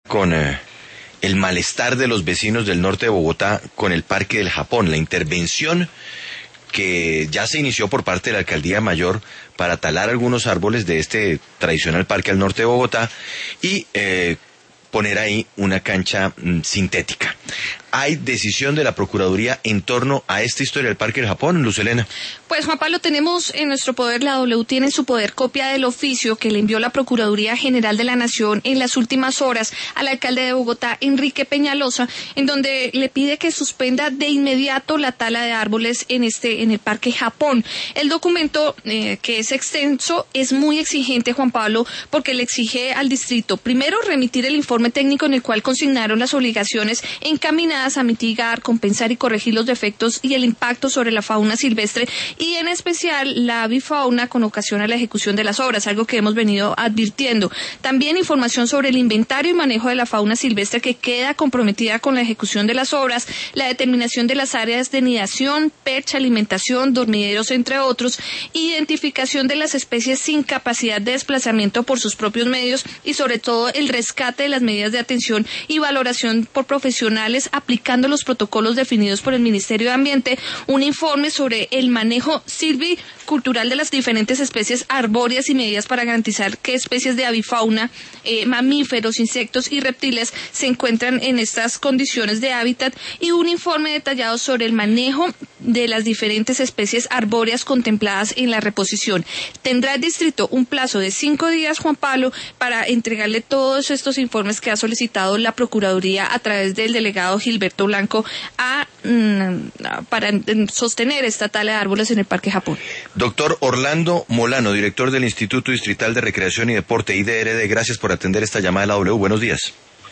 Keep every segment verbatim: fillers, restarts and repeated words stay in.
con eh, el malestar de los vecinos del norte de Bogotá con el Parque del Japón, la intervención que ya se inició por parte de la Alcaldía Mayor para talar algunos árboles de este tradicional parque al norte de Bogotá y eh, poner ahí una cancha mm, sintética. ¿Hay decisión de la Procuraduría en torno a esta historia del Parque del Japón, Luz Helena? Pues, Juan Pablo, tenemos en nuestro poder, la W tiene en su poder copia del oficio que le envió la Procuraduría General de la Nación en las últimas horas al alcalde de Bogotá, Enrique Peñalosa, en donde le pide que suspenda de inmediato la tala de árboles en este en el Parque Japón. El documento, eh, que es extenso, es muy exigente, Juan Pablo, porque le exige al distrito, primero, remitir el informe técnico en el cual consignaron las obligaciones encaminadas a mitigar, compensar y corregir los defectos y el impacto sobre la fauna silvestre y en especial la avifauna con ocasión a la ejecución de las obras, algo que hemos venido advirtiendo. También información sobre el inventario y manejo de la fauna silvestre que queda comprometida con la ejecución de las obras, la determinación de las áreas de nidación, percha, alimentación, dormideros, entre otros, identificación de las especies sin capacidad de desplazamiento por sus propios medios y sobre todo el rescate de las medidas de atención y valoración por profesionales aplicando los protocolos definidos por el Ministerio de Ambiente, un informe sobre el manejo silvicultural de las diferentes especies arbóreas y medidas para garantizar qué especies de avifauna, eh, mamíferos, insectos y reptiles se encuentran en estas condiciones de hábitat y un informe detallado sobre el manejo de las diferentes especies arbóreas contempladas en la reposición. Tendrá el distrito un plazo de cinco días, Juan Pablo, para entregarle todos estos informes que ha solicitado la Procuraduría a través del delegado Gilberto Blanco a, mm, para sostener esta tala de árboles en el Parque Japón. Doctor Orlando Molano, director del Instituto Distrital de Recreación y Deporte, I D R D, gracias por atender esta llamada de la W. Buenos días.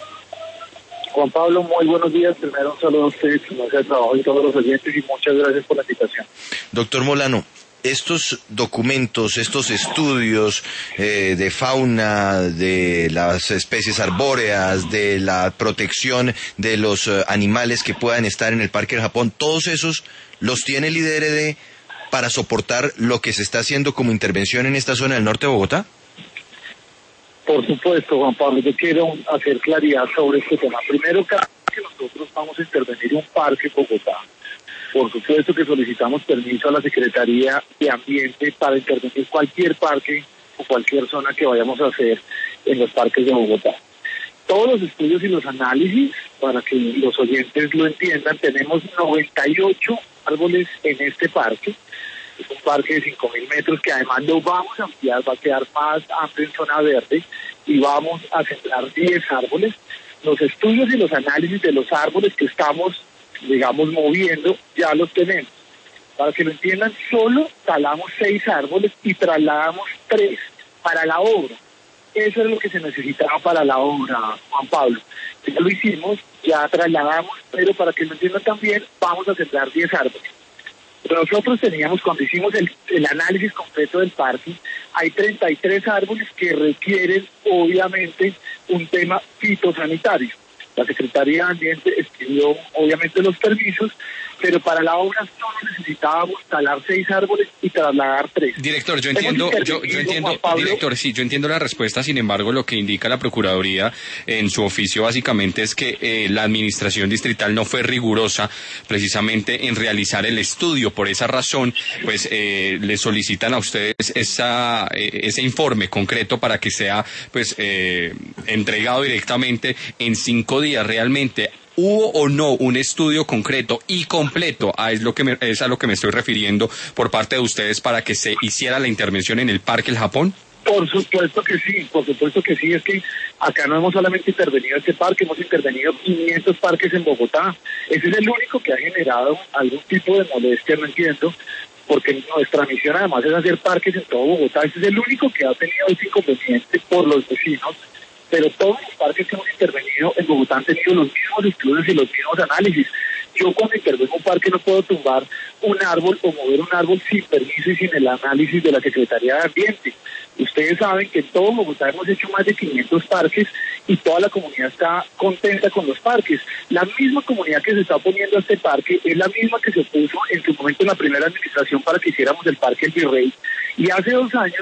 Juan Pablo, muy buenos días. Primero un saludo a ustedes, su mesa de trabajo y todos los oyentes, y muchas gracias por la invitación. Doctor Molano, estos documentos, estos estudios eh, de fauna, de las especies arbóreas, de la protección de los eh, animales que puedan estar en el Parque del Japón, todos esos los tiene el I D R D para soportar lo que se está haciendo como intervención en esta zona del norte de Bogotá. Por supuesto, Juan Pablo, yo quiero hacer claridad sobre este tema. Primero, cada vez que nosotros vamos a intervenir en un parque en Bogotá, por supuesto que solicitamos permiso a la Secretaría de Ambiente para intervenir cualquier parque o cualquier zona que vayamos a hacer en los parques de Bogotá. Todos los estudios y los análisis, para que los oyentes lo entiendan, tenemos noventa y ocho árboles en este parque. Es un parque de cinco mil metros que además lo vamos a ampliar, va a quedar más amplio en zona verde y vamos a sembrar diez árboles. Los estudios y los análisis de los árboles que estamos, digamos, moviendo, ya los tenemos. Para que lo entiendan, solo talamos seis árboles y trasladamos tres para la obra. Eso es lo que se necesitaba para la obra, Juan Pablo. Ya lo hicimos, ya trasladamos, pero para que lo entiendan también, vamos a sembrar diez árboles. Pero nosotros teníamos, cuando hicimos el, el análisis completo del parque, hay treinta y tres árboles que requieren, obviamente, un tema fitosanitario. La Secretaría de Ambiente expidió, obviamente, los permisos, pero para la obra solo necesitábamos talar seis árboles y trasladar tres. Director, yo entiendo, yo, yo entiendo, director, sí, yo entiendo la respuesta. Sin embargo, lo que indica la Procuraduría en su oficio básicamente es que eh, la administración distrital no fue rigurosa precisamente en realizar el estudio. Por esa razón, pues eh, le solicitan a ustedes esa eh, ese informe concreto para que sea pues eh, entregado directamente en cinco días. Realmente, ¿hubo o no un estudio concreto y completo? A es, lo que me, es a lo que me estoy refiriendo por parte de ustedes para que se hiciera la intervención en el Parque El Japón. Por supuesto que sí, por supuesto que sí. Es que acá no hemos solamente intervenido en este parque, hemos intervenido quinientos parques en Bogotá. Ese es el único que ha generado algún tipo de molestia, no entiendo, porque nuestra misión además es hacer parques en todo Bogotá. Ese es el único que ha tenido ese inconveniente por los vecinos. Pero todos los parques que hemos intervenido en Bogotá han tenido los mismos estudios y los mismos análisis. Yo cuando intervengo en un parque no puedo tumbar un árbol o mover un árbol sin permiso y sin el análisis de la Secretaría de Ambiente. Ustedes saben que en todo Bogotá hemos hecho más de quinientos parques y toda la comunidad está contenta con los parques. La misma comunidad que se está oponiendo a este parque es la misma que se opuso en su momento en la primera administración para que hiciéramos el Parque El Virrey. Y hace dos años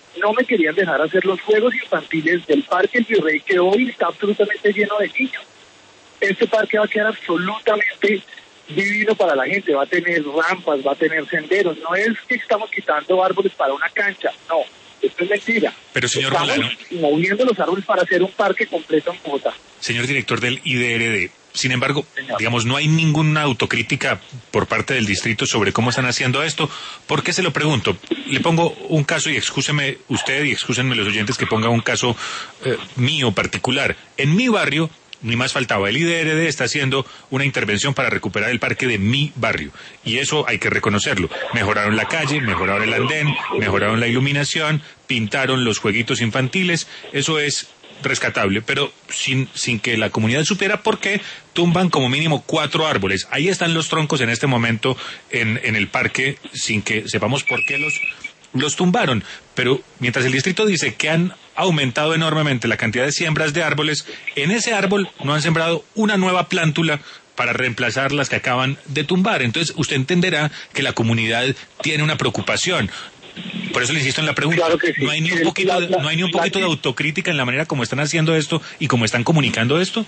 no me querían dejar hacer los juegos infantiles del Parque El Virrey, que hoy está absolutamente lleno de niños. Este parque va a quedar absolutamente divino para la gente, va a tener rampas, va a tener senderos, no es que estamos quitando árboles para una cancha, no, esto es mentira. Pero señor Estamos Rolano, moviendo los árboles para hacer un parque completo en Bogotá. Señor director del I D R D, sin embargo, Señor. digamos, no hay ninguna autocrítica por parte del distrito sobre cómo están haciendo esto. ¿Por qué se lo pregunto? Le pongo un caso y excúseme usted y excúsenme los oyentes que ponga un caso eh, mío particular. En mi barrio, ni más faltaba, el I D R D está haciendo una intervención para recuperar el parque de mi barrio. Y eso hay que reconocerlo. Mejoraron la calle, mejoraron el andén, mejoraron la iluminación, pintaron los jueguitos infantiles. Eso es rescatable, pero sin, sin que la comunidad supiera por qué tumban como mínimo cuatro árboles. Ahí están los troncos en este momento en, en el parque, sin que sepamos por qué los, los tumbaron. Pero mientras el distrito dice que han aumentado enormemente la cantidad de siembras de árboles, en ese árbol no han sembrado una nueva plántula para reemplazar las que acaban de tumbar. Entonces usted entenderá que la comunidad tiene una preocupación. Por eso le insisto en la pregunta. Claro que sí. ¿No hay ni un poquito, de, no hay ni un poquito de autocrítica en la manera como están haciendo esto y como están comunicando esto?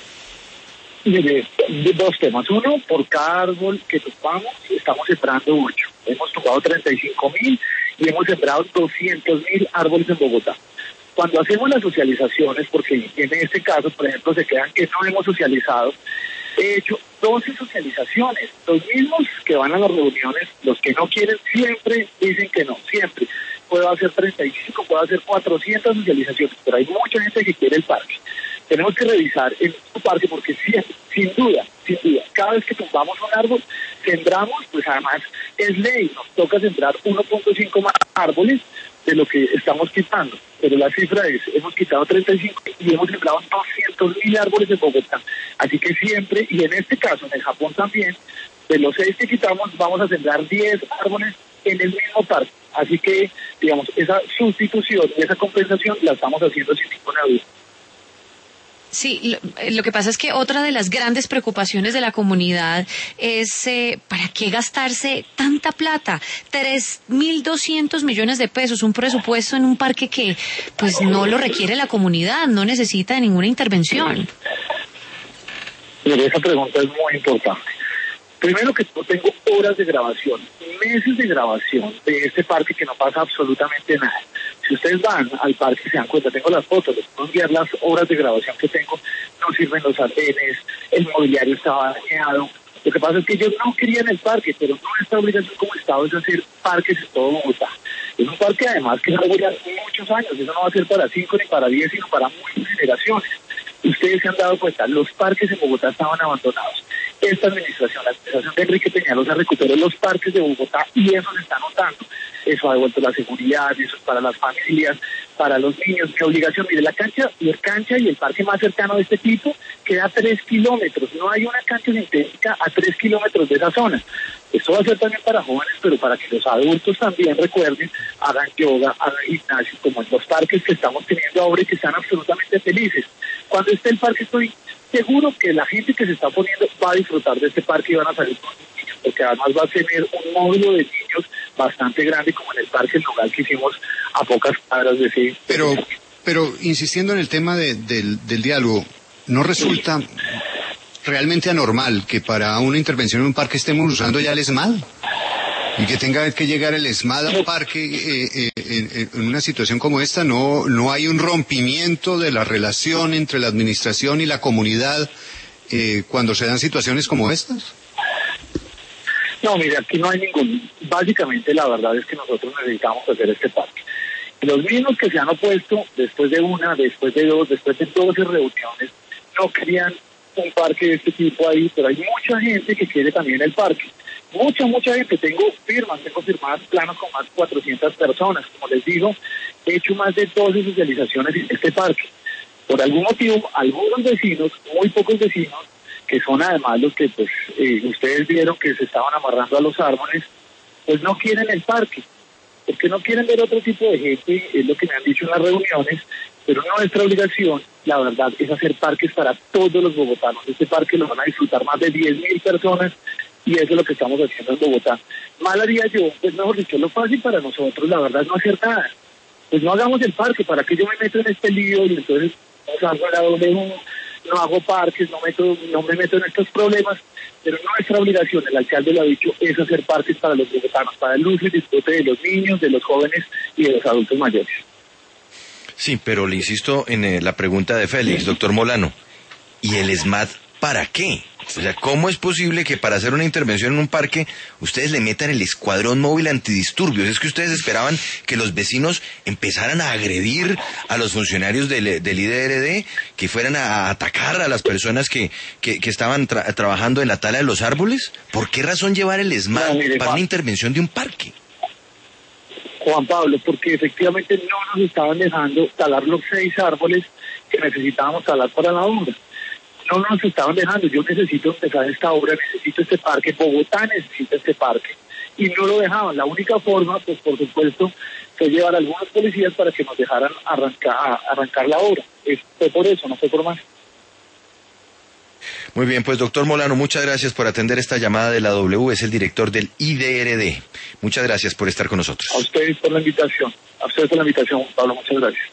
Mire, dos temas. Uno, por cada árbol que tumbamos, estamos sembrando ocho. Hemos tumbado treinta y cinco mil y hemos sembrado doscientos mil árboles en Bogotá. Cuando hacemos las socializaciones, porque en este caso, por ejemplo, se quedan que no hemos socializado, he hecho doce socializaciones. Los mismos que van a las reuniones, los que no quieren, siempre dicen que no, siempre. Puedo hacer treinta y cinco, puedo hacer cuatrocientas socializaciones, pero hay mucha gente que quiere el parque. Tenemos que revisar el parque porque siempre, sin duda, sin duda, cada vez que tumbamos un árbol, sembramos, pues además es ley, nos toca sembrar uno punto cinco más árboles de lo que estamos quitando. Pero la cifra es, hemos quitado treinta y cinco y hemos sembrado doscientos mil árboles en Bogotá. Así que siempre, y en este caso, en el Japón también, de los seis que quitamos, vamos a sembrar diez árboles en el mismo parque. Así que, digamos, esa sustitución y esa compensación la estamos haciendo sin ninguna duda. Sí, lo, lo que pasa es que otra de las grandes preocupaciones de la comunidad es eh, ¿para qué gastarse tanta plata? tres mil doscientos millones de pesos, un presupuesto en un parque que pues no lo requiere la comunidad, no necesita de ninguna intervención. Mire, esa pregunta es muy importante. Primero que todo, tengo horas de grabación, meses de grabación de este parque que no pasa absolutamente nada. Si ustedes van al parque se dan cuenta, tengo las fotos, les puedo enviar las horas de grabación que tengo, no sirven los andenes, el mobiliario estaba dañado. Lo que pasa es que ellos no querían el parque, pero nuestra obligación como Estado es hacer parques en todo Bogotá. Es un parque además que va a durar muchos años, eso no va a ser para cinco ni para diez, sino para muchas generaciones. Ustedes se han dado cuenta, los parques en Bogotá estaban abandonados. Esta administración, la administración de Enrique Peñalosa, recuperó los parques de Bogotá y eso se está notando. Eso ha devuelto la seguridad, eso es para las familias, para los niños. Mi obligación, mire, la cancha, la cancha y el parque más cercano de este tipo queda a tres kilómetros. No hay una cancha sintética a tres kilómetros de esa zona. Esto va a ser también para jóvenes, pero para que los adultos también recuerden, hagan yoga, hagan gimnasio, como en los parques que estamos teniendo ahora y que están absolutamente felices. Cuando esté el parque estoy seguro que la gente que se está poniendo va a disfrutar de este parque y van a salir con los niños, porque además va a tener un módulo de niños bastante grande como en el parque local que hicimos a pocas cuadras de ese. Pero, pero insistiendo en el tema de, del, del diálogo, ¿no resulta realmente anormal que para una intervención en un parque estemos usando ya el ESMAD? Y que tenga que llegar el ESMAD a un parque eh, eh, en, en una situación como esta, ¿no, no hay un rompimiento de la relación entre la administración y la comunidad eh, cuando se dan situaciones como estas? No, mire, aquí no hay ningún. Básicamente la verdad es que nosotros necesitamos hacer este parque. Los mismos que se han opuesto después de una, después de dos, después de doce reuniones, no querían un parque de este tipo ahí, pero hay mucha gente que quiere también el parque. Mucha, mucha gente. Tengo firmas, tengo firmadas planos con más de cuatrocientas personas. Como les digo, he hecho más de doce socializaciones en este parque. Por algún motivo, algunos vecinos, muy pocos vecinos, que son además los que pues eh, ustedes vieron que se estaban amarrando a los árboles, pues no quieren el parque. Porque no quieren ver otro tipo de gente, es lo que me han dicho en las reuniones, pero nuestra obligación, la verdad, es hacer parques para todos los bogotanos. Este parque lo van a disfrutar más de diez mil personas, y eso es lo que estamos haciendo en Bogotá. Mal haría yo, pues mejor dicho, lo fácil para nosotros, la verdad, es no hacer nada. pues no hagamos el parque, ¿para qué yo me meto en este lío? Y entonces no salgo a la W, no hago parques, no, meto, no me meto en estos problemas, pero nuestra obligación, el alcalde lo ha dicho, es hacer parques para los bogotanos, para el uso y disfrute de los niños, de los jóvenes y de los adultos mayores. Sí, pero le insisto en eh, la pregunta de Félix, doctor Molano, ¿y el SMAT para qué? O sea, ¿cómo es posible que para hacer una intervención en un parque ustedes le metan el escuadrón móvil antidisturbios? Es que ustedes esperaban que los vecinos empezaran a agredir a los funcionarios del, del I D R D, que fueran a atacar a las personas que, que, que estaban tra- trabajando en la tala de los árboles. ¿Por qué razón llevar el SMAT no, mire, para Juan, una intervención de un parque? Juan Pablo, porque efectivamente no nos estaban dejando talar los seis árboles que necesitábamos talar para la obra. No nos estaban dejando, yo necesito empezar esta obra, necesito este parque, Bogotá necesita este parque, y no lo dejaban. La única forma, pues por supuesto, fue llevar a algunos policías para que nos dejaran arrancar, arrancar la obra. Es, fue por eso, no fue por más. Muy bien, pues doctor Molano, muchas gracias por atender esta llamada de la W, es el director del I D R D. Muchas gracias por estar con nosotros. A ustedes por la invitación, a ustedes por la invitación, Pablo, muchas gracias.